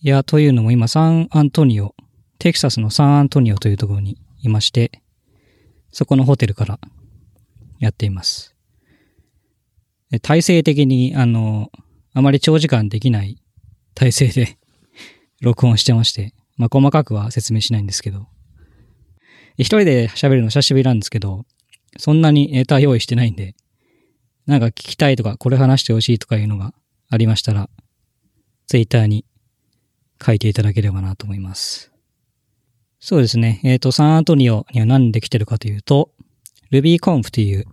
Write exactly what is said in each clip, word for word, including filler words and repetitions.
いや、というのも今サンアントニオ、テキサスのサンアントニオというところにいまして、そこのホテルからやっています。体制的に、あの、あまり長時間できない体制で録音してまして、まあ、細かくは説明しないんですけど、一人で喋るの久しぶりなんですけど、そんなにネタ用意してないんで、なんか聞きたいとか、これ話してほしいとかいうのがありましたら、ツイッターに書いていただければなと思います。そうですね。えっと、サンアントニオには何で来てるかというと、RubyConf という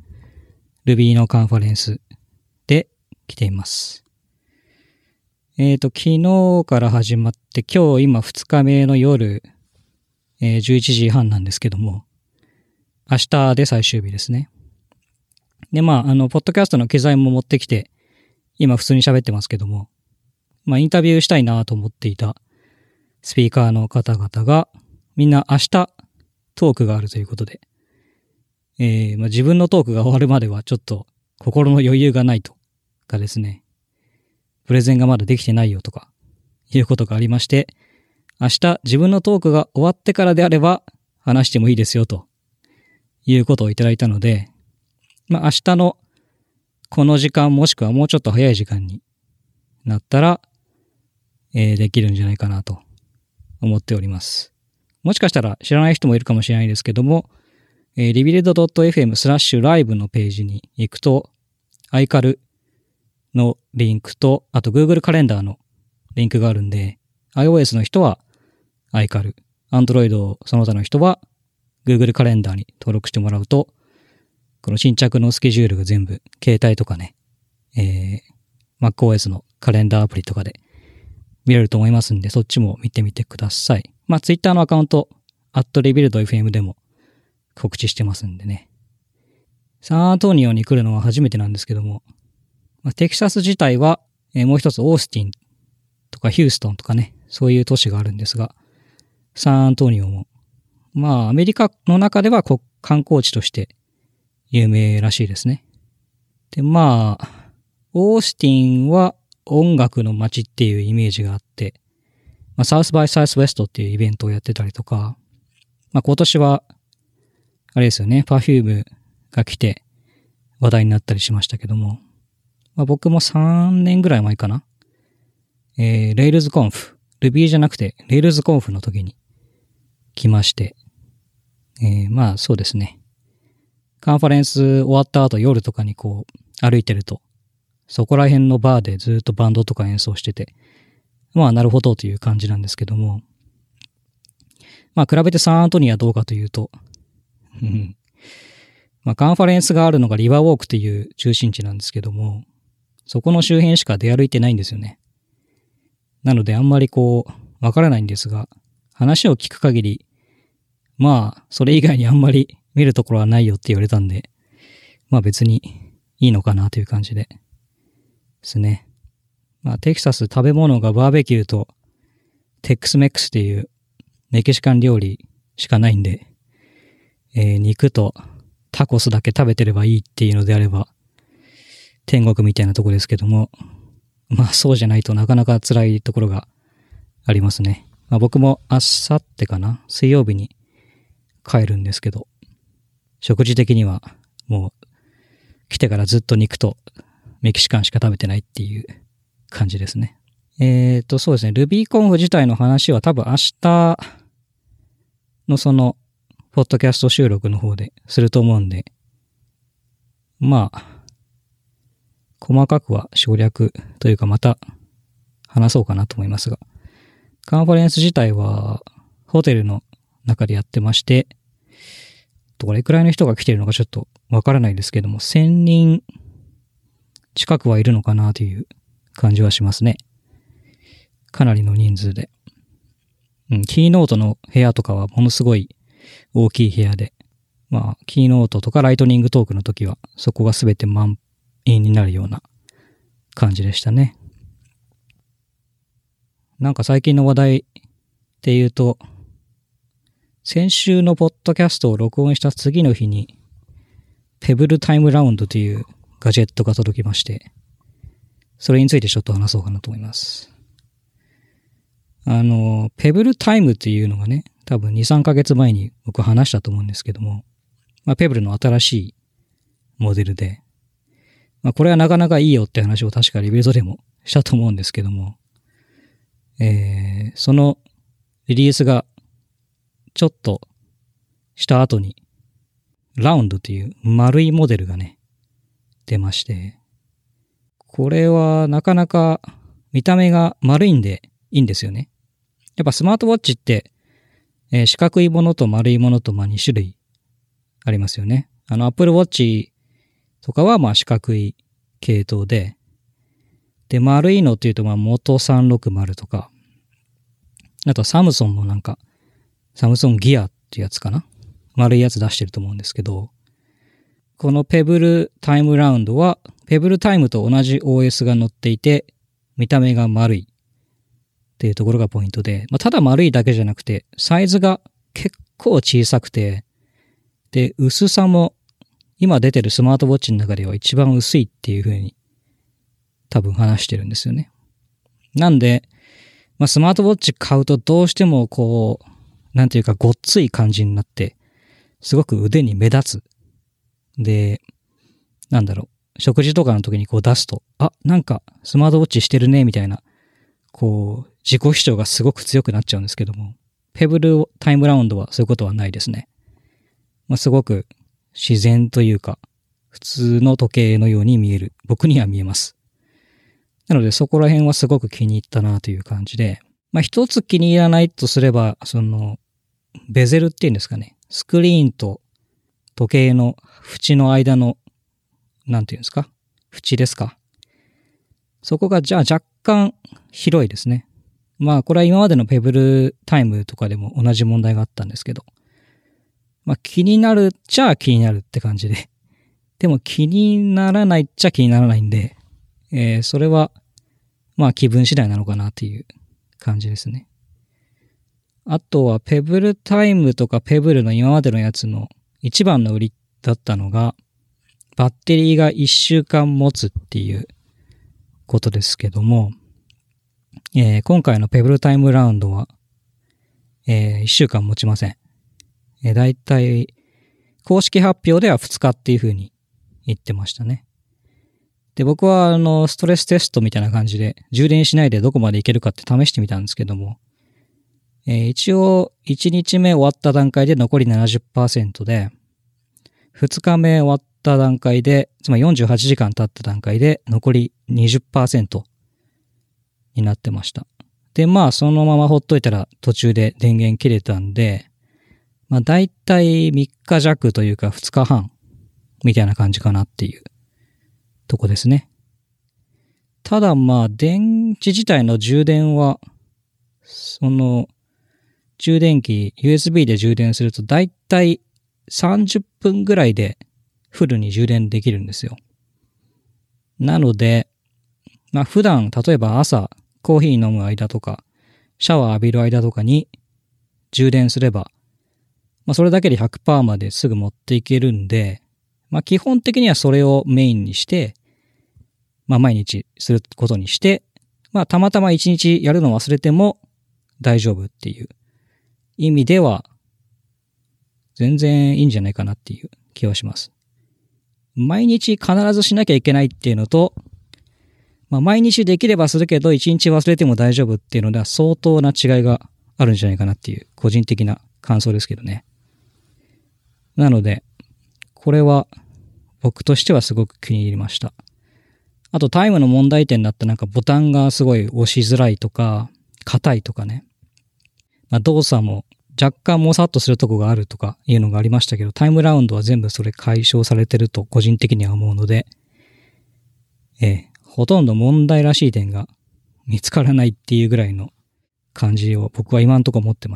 Ruby のカンファレンスで来ています。えっと、昨日から始まって、今日今ふつかめの夜、えー、じゅういちじはんなんですけども、明日で最終日ですね。で、まあ、あの、ポッドキャストの機材も持ってきて、今普通に喋ってますけども、まあ、インタビューしたいなと思っていたスピーカーの方々が、みんな明日トークがあるということで、えー、まあ、自分のトークが終わるまではちょっと心の余裕がないとかですね、プレゼンがまだできてないよとか、いうことがありまして、明日自分のトークが終わってからであれば話してもいいですよということをいただいたので、まあ明日のこの時間もしくはもうちょっと早い時間になったら、えー、できるんじゃないかなと思っております。もしかしたら知らない人もいるかもしれないですけども、えー、リビルド .fm スラッシュライブのページに行くと、アイカルのリンクと、あと Google カレンダーのリンクがあるんで、iOS の人は アイカル、Android その他の人は Google カレンダーに登録してもらうと、この新着のスケジュールが全部携帯とかね、えー、MacOS のカレンダーアプリとかで見れると思いますんで、そっちも見てみてください。まあ Twitter のアカウント、アットリビルド エフエム でも告知してますんでね。サンアントニオに来るのは初めてなんですけども、まあ、テキサス自体は、えー、もう一つオースティンとかヒューストンとかね、そういう都市があるんですが、サンアントニオも、まあアメリカの中では観光地として有名らしいですね。で、まあ、オースティンは音楽の街っていうイメージがあって、まあ、サウスバイサウスウェストっていうイベントをやってたりとか、まあ今年は、あれですよね、Perfume が来て話題になったりしましたけども、まあ僕もさんねんぐらい前かな、えー、RailsConf、Ruby じゃなくて RailsConf の時に来まして、えー、まあそうですね。カンファレンス終わった後夜とかにこう歩いてると、そこら辺のバーでずっとバンドとか演奏してて、まあなるほどという感じなんですけども、まあ比べてサンアントニオはどうかというと、まあカンファレンスがあるのがリバーウォークという中心地なんですけども、そこの周辺しか出歩いてないんですよね。なのであんまりこうわからないんですが、話を聞く限り、まあそれ以外にあんまり見るところはないよって言われたんで、まあ別にいいのかなという感じでですね。まあテキサス食べ物がバーベキューとテックスメックスっていうメキシカン料理しかないんで、えー、肉とタコスだけ食べてればいいっていうのであれば天国みたいなとこですけども、まあそうじゃないとなかなか辛いところがありますね。まあ僕も明後日かな、水曜日に帰るんですけど、食事的にはもう来てからずっと肉とメキシカンしか食べてないっていう感じですね。えっとそうですね、RubyConf 自体の話は多分明日のそのポッドキャスト収録の方ですると思うんで、まあ細かくは省略というかまた話そうかなと思いますが、カンファレンス自体はホテルの中でやってまして、どれくらいの人が来ているのかちょっとわからないですけども、せんにん近くはいるのかなという感じはしますね。かなりの人数で。うん、キーノートの部屋とかはものすごい大きい部屋で、まあ、キーノートとかライトニングトークの時はそこがすべて満員になるような感じでしたね。なんか最近の話題っていうと、先週のポッドキャストを録音した次の日に、ペブルタイムラウンドというガジェットが届きまして、それについてちょっと話そうかなと思います。ああの、ペブルタイムっていうのがね、多分に、さんかげつまえに僕話したと思うんですけども、まあ、ペブルの新しいモデルで、まあ、これはなかなかいいよって話を確かリベートでもしたと思うんですけども、えー、そのリリースがちょっとした後に、ラウンドという丸いモデルがね、出まして、これはなかなか見た目が丸いんでいいんですよね。やっぱスマートウォッチって、えー、四角いものと丸いものとまあに種類ありますよね。あの Apple Watch とかはまあ四角い系統で、で、丸いのっていうとまあ元さんろくまるとか、あとサムソンもなんか、サムソンギアっていうやつかな。丸いやつ出してると思うんですけど、このペブルタイムラウンドは、ペブルタイムと同じ オーエス が載っていて、見た目が丸いっていうところがポイントで、まあ、ただ丸いだけじゃなくて、サイズが結構小さくて、で、薄さも今出てるスマートウォッチの中では一番薄いっていう風に多分話してるんですよね。なんで、まあ、スマートウォッチ買うとどうしてもこう、なんていうかごっつい感じになって、すごく腕に目立つ。で、なんだろう、食事とかの時にこう出すと、あ、なんかスマートウォッチしてるねみたいな、こう、自己主張がすごく強くなっちゃうんですけども、ペブルタイムラウンドはそういうことはないですね。まあ、すごく自然というか、普通の時計のように見える。僕には見えます。なのでそこら辺はすごく気に入ったなという感じで、まあ一つ気に入らないとすれば、その、ベゼルっていうんですかね。スクリーンと時計の縁の間の、なんていうんですか？縁ですか？そこがじゃあ若干広いですね。まあこれは今までのペブルタイムとかでも同じ問題があったんですけど、まあ気になるっちゃ気になるって感じで。でも気にならないっちゃ気にならないんで、えー、それはまあ気分次第なのかなっていう感じですね。あとはペブルタイムとかペブルの今までのやつの一番の売りだったのが、バッテリーがいっしゅうかん持つっていうことですけども、えー、今回のペブルタイムラウンドは、えー、いっしゅうかん持ちません。えー、だいたい公式発表ではふつかっていう風に言ってましたね。で、僕はあのストレステストみたいな感じで充電しないでどこまでいけるかって試してみたんですけども、えー、一応いちにちめ終わった段階で残り ななじゅっパーセント で、ふつかめ終わった段階で、つまりよんじゅうはちじかん経った段階で残り にじゅっパーセント になってました。で、まあそのままほっといたら途中で電源切れたんで、まあだいたいみっかじゃくというかふつかはんみたいな感じかなっていうとこですね。ただまあ電池自体の充電は、その充電器 ユーエスビー で充電するとだいたいさんじゅっぷんぐらいでフルに充電できるんですよ。なので、まあ普段例えば朝コーヒー飲む間とかシャワー浴びる間とかに充電すれば、まあそれだけで ひゃくパーセント まですぐ持っていけるんで、まあ基本的にはそれをメインにして、まあ毎日することにして、まあたまたまいちにちやるの忘れても大丈夫っていう意味では全然いいんじゃないかなっていう気はします。毎日必ずしなきゃいけないっていうのと、まあ毎日できればするけどいちにち忘れても大丈夫っていうのでは相当な違いがあるんじゃないかなっていう個人的な感想ですけどね。なので、これは僕としてはすごく気に入りました。あとタイムの問題点だったなんかボタンがすごい押しづらいとか、硬いとかね。まあ、動作も若干もさっとするとこがあるとかいうのがありましたけど、タイムラウンドは全部それ解消されてると個人的には思うので、ええ、ほとんど問題らしい点が見つからないっていうぐらいの感じを僕は今のところ持ってます。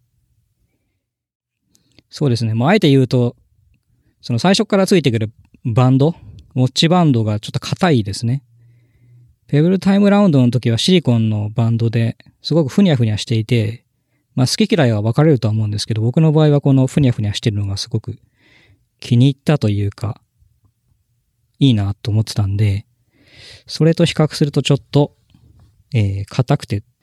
そうですね。まあ、あえて言うと、その最初からついてくるバンド、ウォッチバンドがちょっと硬いですね。ペブルタイムラウンドの時はシリコンのバンドですごくふにゃふにゃしていて、まあ好き嫌いは分かれるとは思うんですけど、僕の場合はこのふにゃふにゃしてるのがすごく気に入ったというか、いいなと思ってたんで、それと比較するとちょっと、えー、硬くて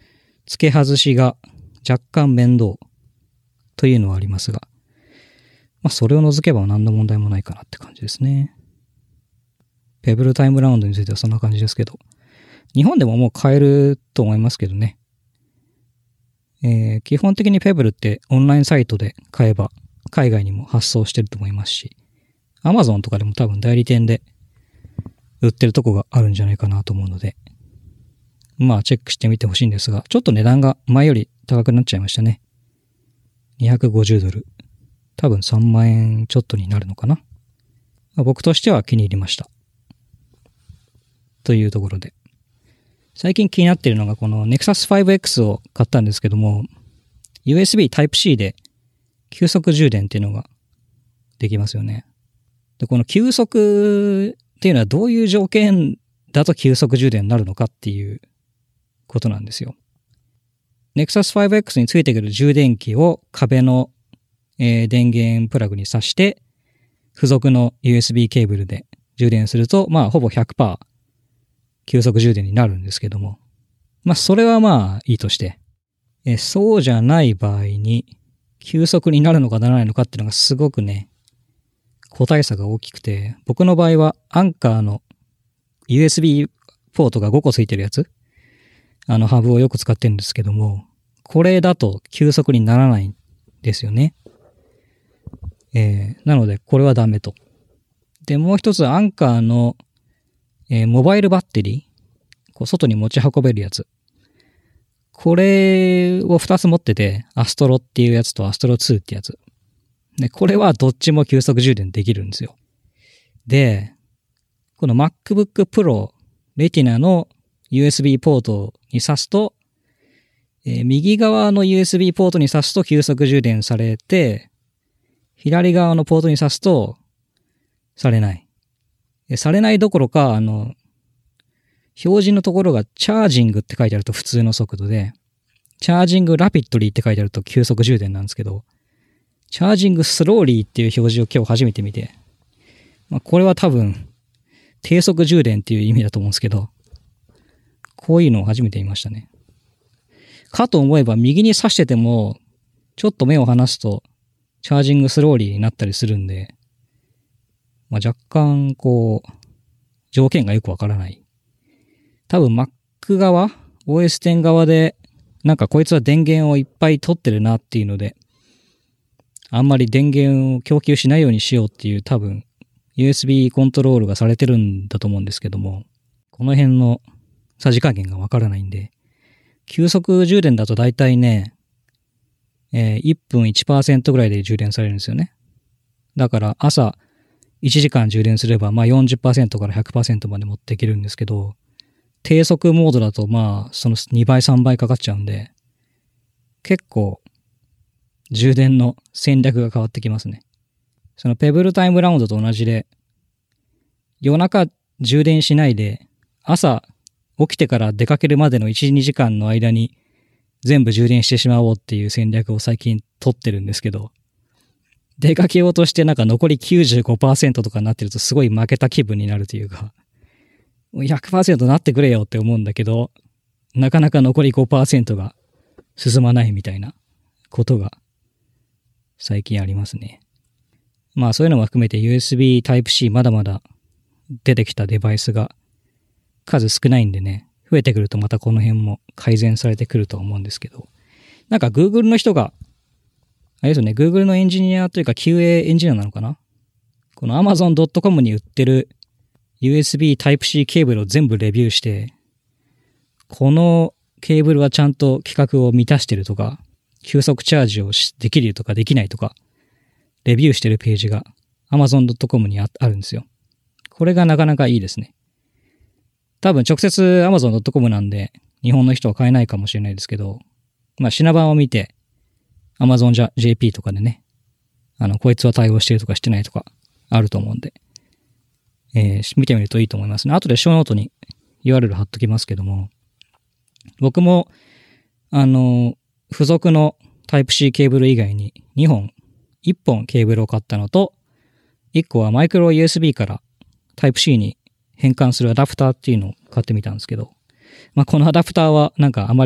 付け外しが若干面倒というのはありますが、まあそれを除けば何の問題もないかなって感じですね。ペブルタイムラウンドについてはそんな感じですけど、日本でももう買えると思いますけどね。えー、基本的にペブルってオンラインサイトで買えば海外にも発送してると思いますし、Amazon とかでも多分代理店で売ってるとこがあるんじゃないかなと思うので、まあチェックしてみてほしいんですが、ちょっと値段が前より高くなっちゃいましたね。にひゃくごじゅうドル。多分さんまんえんちょっとになるのかな。まあ、僕としては気に入りました。というところで。最近気になっているのがこの Nexus ファイブエックス を買ったんですけども、ユーエスビー Type-C で急速充電っていうのができますよね。で、この急速っていうのはどういう条件だと急速充電になるのかっていうことなんですよ。Nexus ファイブエックス についてくる充電器を壁の、えー、電源プラグに挿して付属の ユーエスビー ケーブルで充電すると、まあほぼ ひゃくパーセント 急速充電になるんですけども、まあそれはまあいいとして、えー、そうじゃない場合に急速になるのかならないのかっていうのがすごくね、個体差が大きくて、僕の場合はアンカーの ユーエスビー ポートがごこついてるやつ、あのハブをよく使ってるんですけども、これだと急速にならないんですよね。えー、なのでこれはダメと。で、もう一つアンカーの、えー、モバイルバッテリー、こう外に持ち運べるやつ。これをふたつ持ってて、アストロっていうやつとアストロツーってやつ。で、これはどっちも急速充電できるんですよ。で、この MacBook Pro Retina の ユーエスビー ポートに挿すと、えー、右側の ユーエスビー ポートに挿すと急速充電されて、左側のポートに挿すと、されない。されないどころか、あの、表示のところがチャージングって書いてあると普通の速度で、チャージングラピッドリーって書いてあると急速充電なんですけど、チャージングスローリーっていう表示を今日初めて見て、まあ、これは多分、低速充電っていう意味だと思うんですけど、こういうのを初めて見ましたね。かと思えば右に刺してても、ちょっと目を離すと、チャージングスローリーになったりするんで、まあ、若干、こう、条件がよくわからない。多分 Mac 側、オーエステン 側で、なんかこいつは電源をいっぱい取ってるなっていうので、あんまり電源を供給しないようにしようっていう多分 ユーエスビー コントロールがされてるんだと思うんですけども、この辺のさじ加減がわからないんで、急速充電だと大体ね、えー、いっぷん いちパーセント ぐらいで充電されるんですよね。だから朝いちじかん充電すれば、まあ よんじゅっパーセント から ひゃくパーセント まで持っていけるんですけど、低速モードだとまあそのにばいさんばいかかっちゃうんで、結構充電の戦略が変わってきますね。そのペブルタイムラウンドと同じで、夜中充電しないで、朝起きてから出かけるまでのいち、にじかんの間に全部充電してしまおうっていう戦略を最近取ってるんですけど、出かけようとしてなんか残り きゅうじゅうごパーセント とかになってるとすごい負けた気分になるというか、ひゃくパーセント なってくれよって思うんだけど、なかなか残り ごパーセント が進まないみたいなことが最近ありますね。まあそういうのも含めて ユーエスビー Type-C まだまだ出てきたデバイスが数少ないんでね、増えてくるとまたこの辺も改善されてくると思うんですけど、なんか Google の人が、あれですよね、Google のエンジニアというか キューエー エンジニアなのかな、この アマゾンドットコム に売ってる ユーエスビー Type-C ケーブルを全部レビューして、このケーブルはちゃんと規格を満たしてるとか、急速チャージをできるとかできないとか、レビューしてるページが アマゾンドットコム に あ, あるんですよ。これがなかなかいいですね。多分直接 アマゾンドットコム なんで、日本の人は買えないかもしれないですけど、まあ品番を見て、Amazon ジェーピー とかでね、あの、こいつは対応してるとかしてないとかあると思うんで、えー、見てみるといいと思いますね。後でショーノートに ユーアールエル 貼っときますけども、僕も、あの、付属の Type-C ケーブル以外ににほん、いっぽんケーブルを買ったのと、いっこはマイクロ ユーエスビー から Type-C に変換するアダプターっていうのを買ってみたんですけど、まあ、このアダプターはなんかあまり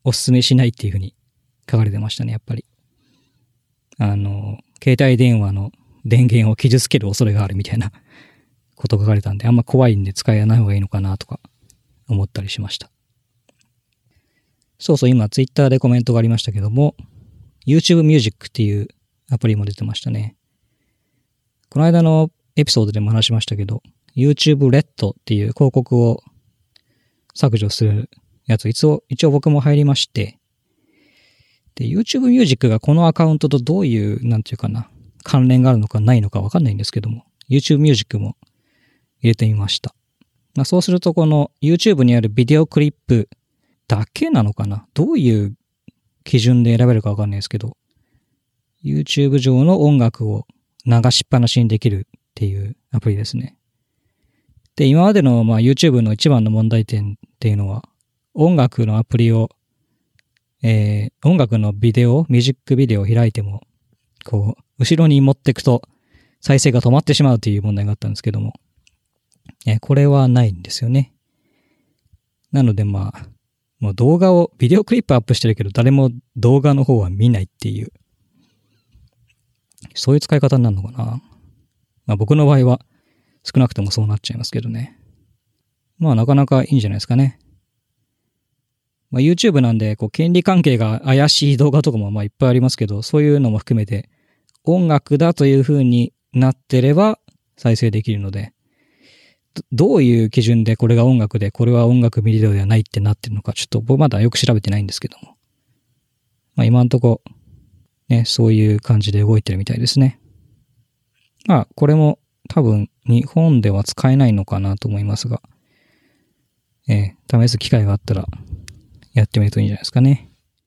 お勧めしないっていうふうに書かれてましたね、やっぱり。あの、携帯電話の電源を傷つける恐れがあるみたいなこと書かれたんで、あんま怖いんで使えない方がいいのかなとか思ったりしました。そうそう、今ツイッターでコメントがありましたけども、YouTube Music っていうアプリも出てましたね。この間のエピソードでも話しましたけど、YouTube Red っていう広告を削除するやつ、一応、一応僕も入りまして、で、YouTube Music がこのアカウントとどういう、なんていうかな、関連があるのかないのかわかんないんですけども、YouTube Music も入れてみました。まあそうするとこの YouTube にあるビデオクリップだけなのかな、どういう基準で選べるかわかんないですけど、YouTube 上の音楽を流しっぱなしにできるっていうアプリですね。で、今までのまあ YouTube の一番の問題点っていうのは、音楽のアプリを、えー、音楽のビデオ、ミュージックビデオを開いても、こう、後ろに持っていくと再生が止まってしまうという問題があったんですけども、えー、これはないんですよね。なのでまあ、もう動画を、ビデオクリップアップしてるけど、誰も動画の方は見ないっていう、そういう使い方になるのかな。まあ僕の場合は少なくともそうなっちゃいますけどね。まあなかなかいいんじゃないですかね。まあ YouTube なんで、こう権利関係が怪しい動画とかもまあいっぱいありますけど、そういうのも含めて音楽だという風になってれば再生できるので、どういう基準でこれが音楽で、これは音楽ビデオではないってなってるのか、ちょっと僕まだよく調べてないんですけども。まあ今んとこ、ね、そういう感じで動いてるみたいですね。まあこれも多分日本では使えないのかなと思いますが、えー、試す機会があったらやってみるといいんじゃないですかね。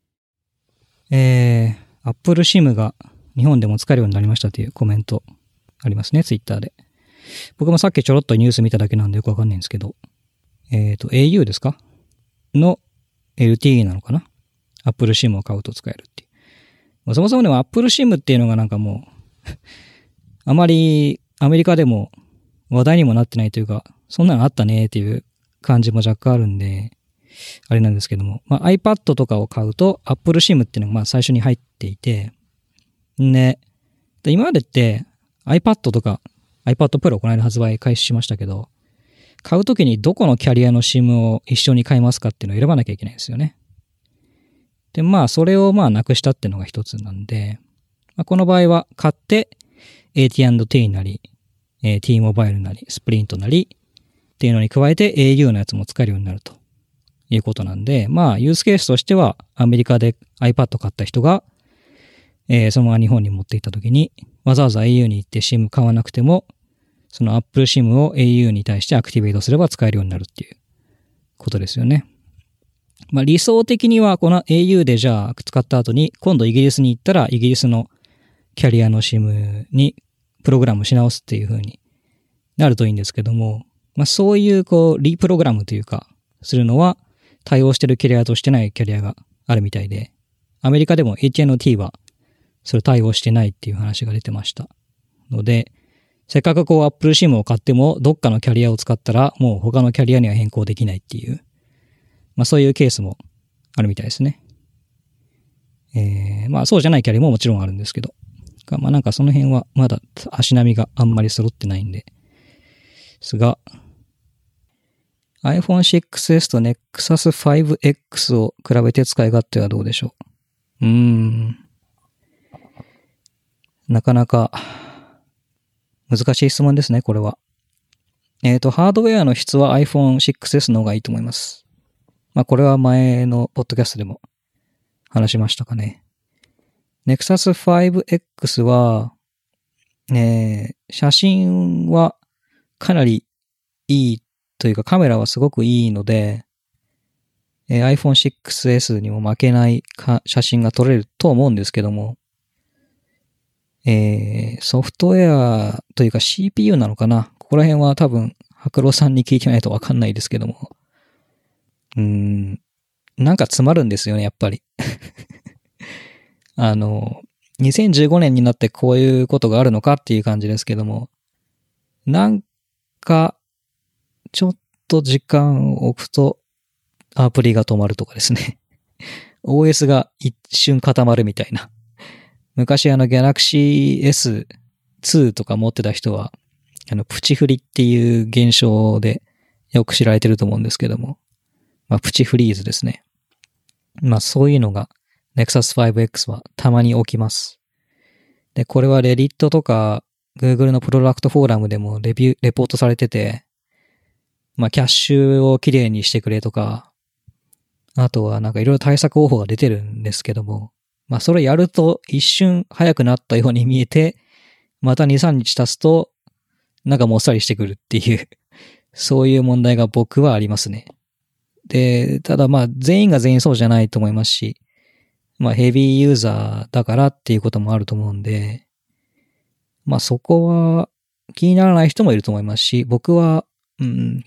えー、Apple SIM が日本でも使えるようになりましたというコメントありますね、ツイッターで。僕もさっきちょろっとニュース見ただけなんでよくわかんないんですけど、えっと、エーユー ですかの エルティーイー なのかな ?Apple SIM を買うと使えるっていう。そもそもでも Apple SIM っていうのがなんかもう、あまりアメリカでも話題にもなってないというか、そんなのあったねっていう感じも若干あるんで、あれなんですけども、まあ、iPad とかを買うと Apple SIM っていうのがまあ最初に入っていて、で、で今までって iPad とか iPad Pro この間発売開始しましたけど、買うときにどこのキャリアの SIM を一緒に買いますかっていうのを選ばなきゃいけないんですよね。で、まあそれをまあなくしたっていうのが一つなんで、まあ、この場合は買って エーティーアンドティー なり、えー、T モバイルなり、スプリントなりっていうのに加えて エーユー のやつも使えるようになるということなんで、まあユースケースとしてはアメリカで iPad 買った人が、えー、そのまま日本に持っていったときにわざわざ エーユー に行って SIM 買わなくてもその Apple SIM を エーユー に対してアクティベートすれば使えるようになるっていうことですよね。まあ理想的にはこの エーユー でじゃあ使った後に今度イギリスに行ったらイギリスのキャリアの SIM にプログラムし直すっていう風になるといいんですけども、まあそういうこうリプログラムというかするのは対応してるキャリアとしてないキャリアがあるみたいで、アメリカでも エーティーアンドティー はそれ対応してないっていう話が出てましたので、せっかくこう Apple SIM を買ってもどっかのキャリアを使ったらもう他のキャリアには変更できないっていう、まあそういうケースもあるみたいですね。えー、まあそうじゃないキャリアももちろんあるんですけど、まあなんかその辺はまだ足並みがあんまり揃ってないんで、ですが、iPhone シックスエス と Nexus ファイブエックス を比べて使い勝手はどうでしょう。うーん。なかなか難しい質問ですね、これは。えっと、ハードウェアの質は iPhone シックスエス の方がいいと思います。まあこれは前のポッドキャストでも話しましたかね。Nexus ファイブエックス は、えー、写真はかなりいいというかカメラはすごくいいので、えー、iPhone シックスエス にも負けないか写真が撮れると思うんですけども、えー、ソフトウェアというか シーピーユー なのかな、ここら辺は多分白郎さんに聞いてないとわかんないですけども、うーん、なんか詰まるんですよね、やっぱり。あの、にせんじゅうごねんになってこういうことがあるのかっていう感じですけども、なんか、ちょっと時間を置くとアプリが止まるとかですね。 オーエス が一瞬固まるみたいな。昔あの Galaxy エスツー とか持ってた人は、あのプチフリっていう現象でよく知られてると思うんですけども、まあプチフリーズですね。まあそういうのが Nexus ファイブエックス はたまに起きます。で、これは Reddit とか Google のプロダクトフォーラムでもレビュー、レポートされてて、まあキャッシュをきれいにしてくれとか、あとはなんかいろいろ対策方法が出てるんですけども、まあそれやると一瞬早くなったように見えて、またに、さんにち経つとなんかもっさりしてくるっていう、そういう問題が僕はありますね。で、ただまあ全員が全員そうじゃないと思いますし、まあヘビーユーザーだからっていうこともあると思うんで、まあそこは気にならない人もいると思いますし、僕は、うん、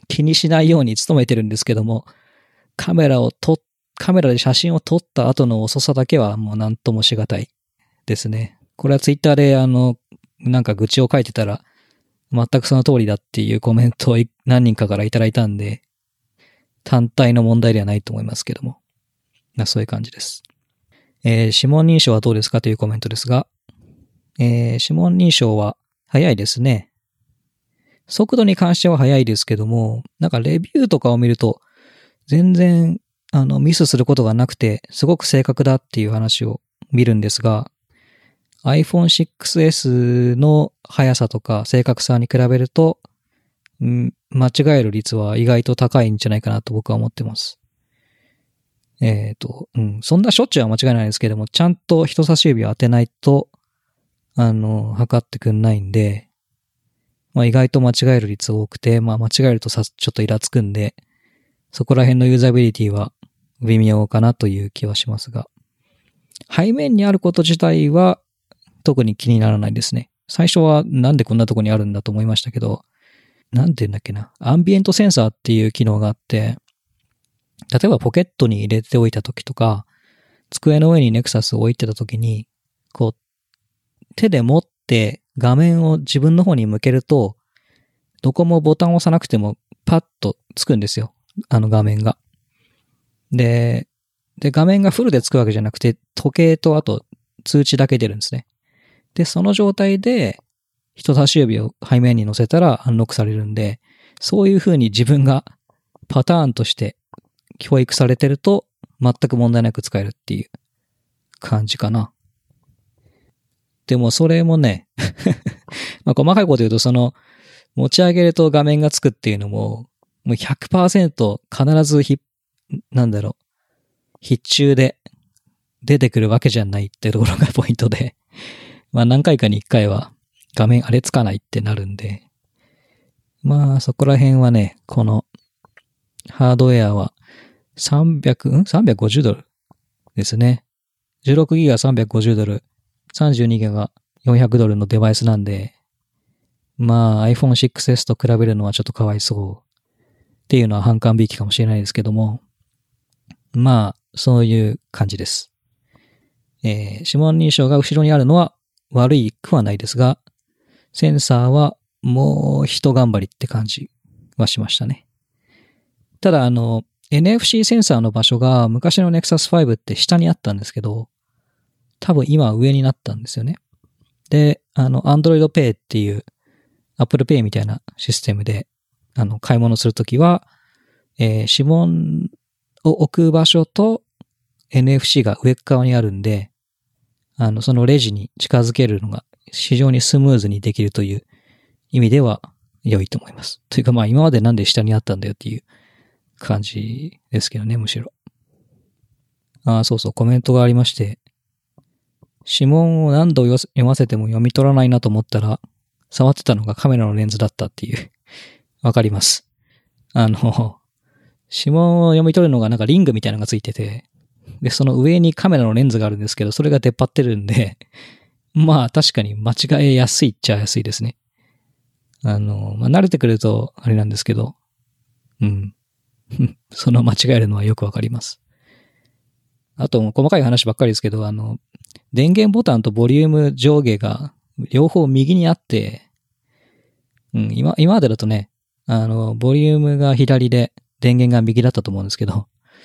気にしないように努めてるんですけども、カメラを撮、カメラで写真を撮った後の遅さだけはもう何ともしがたいですね。これはツイッターであの、なんか愚痴を書いてたら、全くその通りだっていうコメントを何人かからいただいたんで、単体の問題ではないと思いますけども。そういう感じです。えー、指紋認証はどうですかというコメントですが、えー、指紋認証は早いですね。速度に関しては早いですけども、なんかレビューとかを見ると、全然、あの、ミスすることがなくて、すごく正確だっていう話を見るんですが、iPhone シックスエス の速さとか正確さに比べると、うん、間違える率は意外と高いんじゃないかなと僕は思ってます。えっと、うん、そんなしょっちゅうは間違いないですけども、ちゃんと人差し指を当てないと、あの、測ってくんないんで、まあ意外と間違える率多くて、まあ間違えるとさ、ちょっとイラつくんで、そこら辺のユーザビリティは微妙かなという気はしますが、背面にあること自体は特に気にならないですね。最初はなんでこんなとこにあるんだと思いましたけど、なんて言うんだっけな、アンビエントセンサーっていう機能があって、例えばポケットに入れておいたときとか、机の上にネクサスを置いてたときに、こう、手で持って画面を自分の方に向けると、どこもボタンを押さなくてもパッとつくんですよ。あの画面が。で、で、画面がフルでつくわけじゃなくて、時計とあと通知だけ出るんですね。で、その状態で人差し指を背面に乗せたらアンロックされるんで、そういう風に自分がパターンとして教育されてると全く問題なく使えるっていう感じかな。でもそれもね、まあ細かいこと言うとその持ち上げると画面がつくっていうのももう ひゃくパーセント 必ずひ、なんだろう、必中で出てくるわけじゃないってところがポイントで、まあ何回かにいっかいは画面あれつかないってなるんで、まあそこら辺はね、このハードウェアはさんびゃく、ん ?さんびゃくごじゅう ドルですね。じゅうろくギガさんびゃくごじゅうドル、さんじゅうにギガよんひゃくドルのデバイスなんで、まあ iPhone シックスエス と比べるのはちょっとかわいそうっていうのは反感びいきかもしれないですけども、まあそういう感じです。えー、指紋認証が後ろにあるのは悪いくはないですが、センサーはもう一頑張りって感じはしましたね。ただあの エヌエフシー センサーの場所が昔の Nexus ファイブって下にあったんですけど、多分今は上になったんですよね。で、あの Android Pay っていう Apple Pay みたいなシステムであの買い物するときは、えー、指紋を置く場所と エヌエフシー が上側にあるんで、あのそのレジに近づけるのが非常にスムーズにできるという意味では良いと思います。というかまあ今までなんで下にあったんだよっていう感じですけどね、むしろ。ああ、そうそう、コメントがありまして、指紋を何度読ませても読み取らないなと思ったら、触ってたのがカメラのレンズだったっていう。わかります。あの、指紋を読み取るのがなんかリングみたいなのがついてて、で、その上にカメラのレンズがあるんですけど、それが出っ張ってるんで、まあ確かに間違えやすいっちゃ安いですね。あの、まあ慣れてくるとあれなんですけど、うん。その間違えるのはよくわかります。あと、細かい話ばっかりですけど、あの、電源ボタンとボリューム上下が両方右にあって、うん、今、今までだとね、あの、ボリュームが左で電源が右だったと思うんですけど、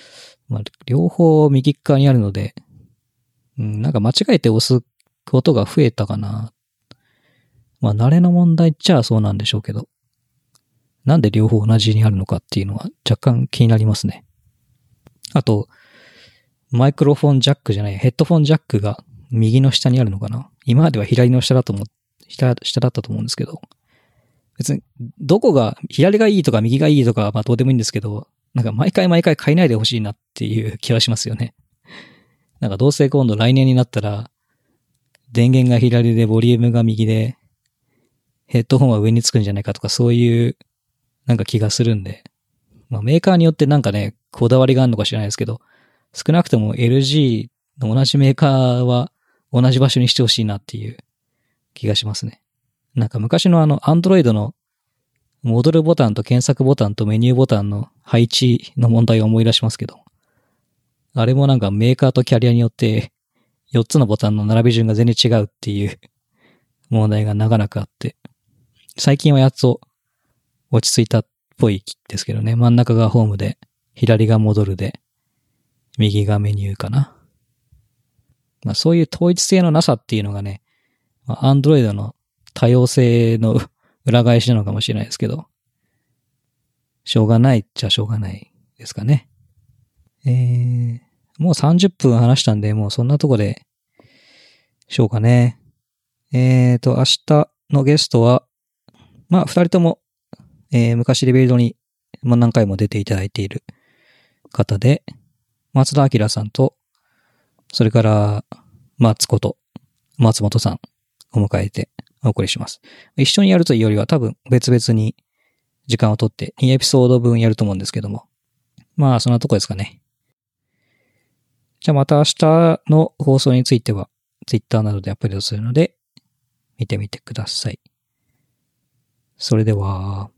まあ、両方右側にあるので、うん、なんか間違えて押すことが増えたかな。まあ、慣れの問題っちゃそうなんでしょうけど、なんで両方同じにあるのかっていうのは若干気になりますね。あと、マイクロフォンジャックじゃない、ヘッドフォンジャックが右の下にあるのかな。今までは左の下だと思う、下、下だったと思うんですけど、別に、どこが、左がいいとか右がいいとか、まあどうでもいいんですけど、なんか毎回毎回変えないでほしいなっていう気はしますよね。なんかどうせ今度来年になったら、電源が左でボリュームが右で、ヘッドホンは上につくんじゃないかとかそういうなんか気がするんで、まあメーカーによってなんかね、こだわりがあるのか知らないですけど、少なくとも エルジー の同じメーカーは同じ場所にしてほしいなっていう気がしますね。なんか昔のあの Android の戻るボタンと検索ボタンとメニューボタンの配置の問題を思い出しますけど、あれもなんかメーカーとキャリアによってよっつのボタンの並び順が全然違うっていう問題が長らくあって、最近はやっと落ち着いたっぽいですけどね。真ん中がホームで、左が戻るで、右がメニューかな。まあそういう統一性のなさっていうのがね、まあ、Android の多様性の裏返しなのかもしれないですけど、しょうがないっちゃしょうがないですかね。えー、もうさんじゅっぷん話したんで、もうそんなとこでしょうかね。えーと、明日のゲストは、まあ二人とも、えー、昔レベルドに何回も出ていただいている方で、松田明さんと、それから、松子と松本さんを迎えてお送りします。一緒にやるというよりは多分別々に時間をとってにエピソード分やると思うんですけども。まあそんなとこですかね。じゃあまた明日の放送については Twitter などでアップデートするので見てみてください。それでは。